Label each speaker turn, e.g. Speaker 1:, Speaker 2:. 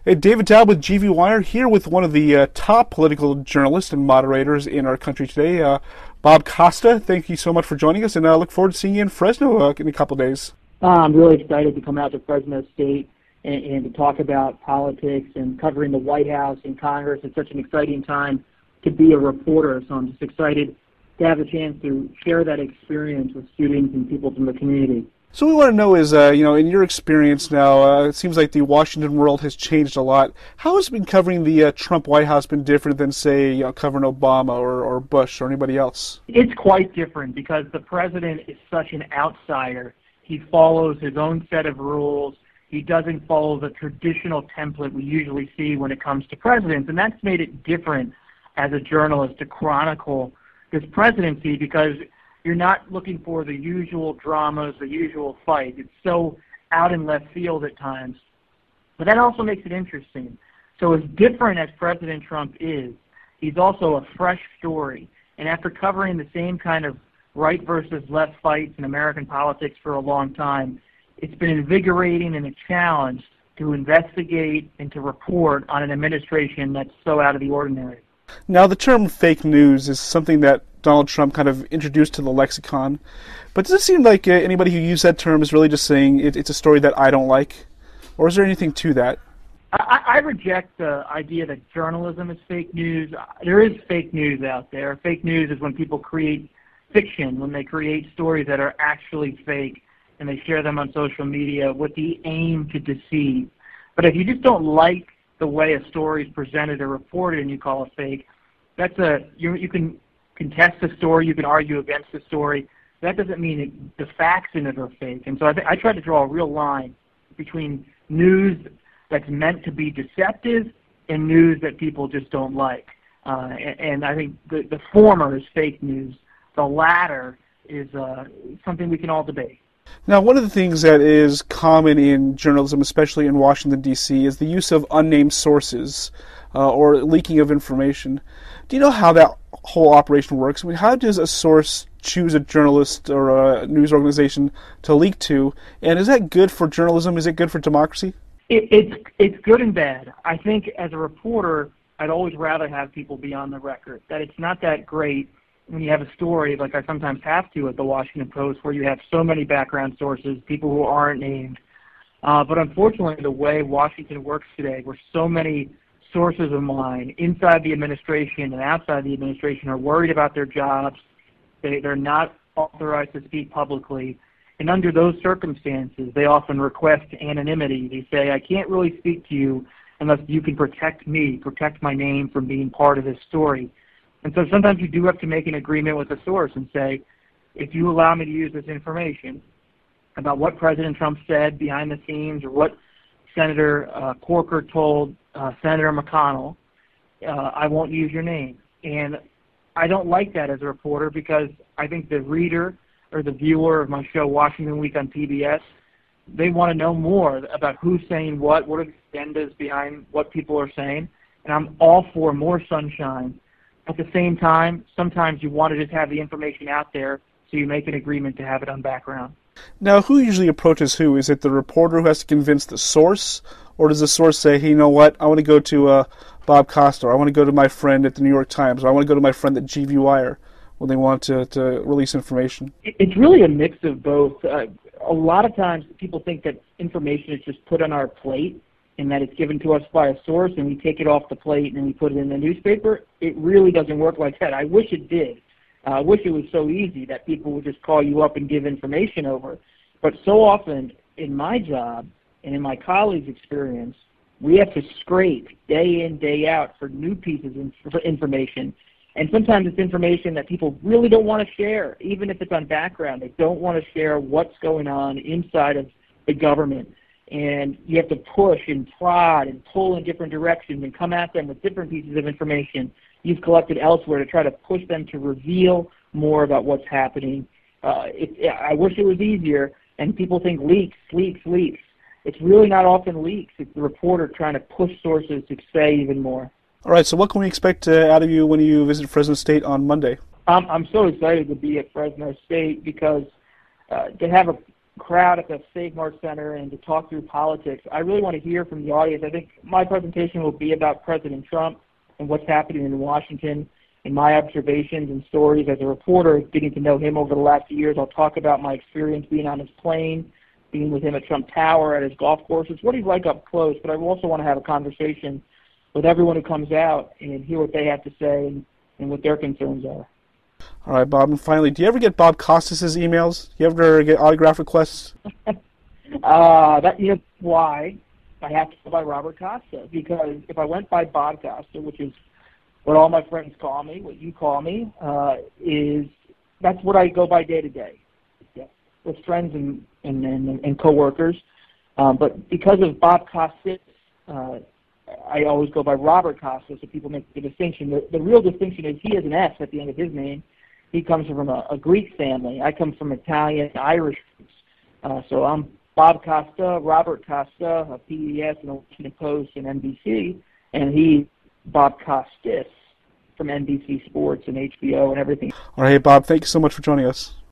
Speaker 1: Hey, David Dowd with GV Wire here with one of the top political journalists and moderators in our country today, Bob Costa. Thank you so much for joining us, and I look forward to seeing you in Fresno in a couple of days.
Speaker 2: I'm really excited to come out to Fresno State and to talk about politics and covering the White House and Congress. It's such an exciting time to be a reporter, so I'm just excited to have a chance to share that experience with students and people from the community.
Speaker 1: So we want to know is, in your experience now, it seems like the Washington world has changed a lot. How has been covering the Trump White House been different than, say, covering Obama or Bush or anybody else?
Speaker 2: It's quite different because the president is such an outsider. He follows his own set of rules. He doesn't follow the traditional template we usually see when it comes to presidents, and that's made it different as a journalist to chronicle this presidency because you're not looking for the usual dramas, the usual fight. It's so out in left field at times. But that also makes it interesting. So as different as President Trump is, he's also a fresh story. And after covering the same kind of right versus left fights in American politics for a long time, it's been invigorating and a challenge to investigate and to report on an administration that's so out of the ordinary.
Speaker 1: Now, the term fake news is something that Donald Trump kind of introduced to the lexicon, but does it seem like anybody who used that term is really just saying it's a story that I don't like? Or is there anything to that?
Speaker 2: I reject the idea that journalism is fake news. There is fake news out there. Fake news is when people create fiction, when they create stories that are actually fake, and they share them on social media with the aim to deceive. But if you just don't like the way a story is presented or reported and you call it fake, you can contest the story, you can argue against the story. That doesn't mean the facts in it are fake. And so I try to draw a real line between news that's meant to be deceptive and news that people just don't like. And I think the former is fake news. The latter is something we can all debate.
Speaker 1: Now, one of the things that is common in journalism, especially in Washington, D.C., is the use of unnamed sources or leaking of information. Do you know how that whole operation works? I mean, how does a source choose a journalist or a news organization to leak to? And is that good for journalism? Is it good for democracy?
Speaker 2: It's good and bad. I think as a reporter, I'd always rather have people be on the record, that it's not that great when you have a story, like I sometimes have to at the Washington Post, where you have so many background sources, people who aren't named. But unfortunately, the way Washington works today, where so many sources of mine inside the administration and outside the administration are worried about their jobs, they're not authorized to speak publicly, and under those circumstances, they often request anonymity. They say, I can't really speak to you unless you can protect me, protect my name from being part of this story. And so sometimes you do have to make an agreement with the source and say, if you allow me to use this information about what President Trump said behind the scenes or what Senator Corker told Senator McConnell, I won't use your name. And I don't like that as a reporter because I think the reader or the viewer of my show Washington Week on PBS, they want to know more about who's saying what are the agendas behind what people are saying. And I'm all for more sunshine. At the same time, sometimes you want to just have the information out there, so you make an agreement to have it on background.
Speaker 1: Now, who usually approaches who? Is it the reporter who has to convince the source, or does the source say, hey, you know what, I want to go to Bob Costa, or I want to go to my friend at the New York Times, or I want to go to my friend at GV Wire when they want to release information?
Speaker 2: It's really a mix of both. A lot of times people think that information is just put on our plate, and that it's given to us by a source and we take it off the plate and we put it in the newspaper. It really doesn't work like that. I wish it did. I wish it was so easy that people would just call you up and give information over. But so often in my job and in my colleagues' experience, we have to scrape day in, day out for new pieces of information. And sometimes it's information that people really don't want to share, even if it's on background. They don't want to share what's going on inside of the government. And you have to push and prod and pull in different directions and come at them with different pieces of information you've collected elsewhere to try to push them to reveal more about what's happening. I wish it was easier, and people think leaks. It's really not often leaks. It's the reporter trying to push sources to say even more.
Speaker 1: All right, so what can we expect out of you when you visit Fresno State on Monday?
Speaker 2: I'm so excited to be at Fresno State because to have crowd at the Save Mart Center and to talk through politics. I really want to hear from the audience. I think my presentation will be about President Trump and what's happening in Washington and my observations and stories as a reporter, getting to know him over the last few years. I'll talk about my experience being on his plane, being with him at Trump Tower, at his golf courses, what he's like up close. But I also want to have a conversation with everyone who comes out and hear what they have to say and what their concerns are.
Speaker 1: All right, Bob, and finally, do you ever get Bob Costas' emails? Do you ever get autograph requests?
Speaker 2: Why I have to go by Robert Costa, because if I went by Bob Costa, which is what all my friends call me, what you call me, that's what I go by day to day, with friends and coworkers. But because of Bob Costas, I always go by Robert Costa, so people make the distinction. The real distinction is he has an S at the end of his name. He comes from a Greek family. I come from Italian, Irish roots. So I'm Bob Costa, Robert Costa, of PBS and the Washington Post and NBC, and he, Bob Costas, from NBC Sports and HBO and everything.
Speaker 1: All right, Bob, thank you so much for joining us.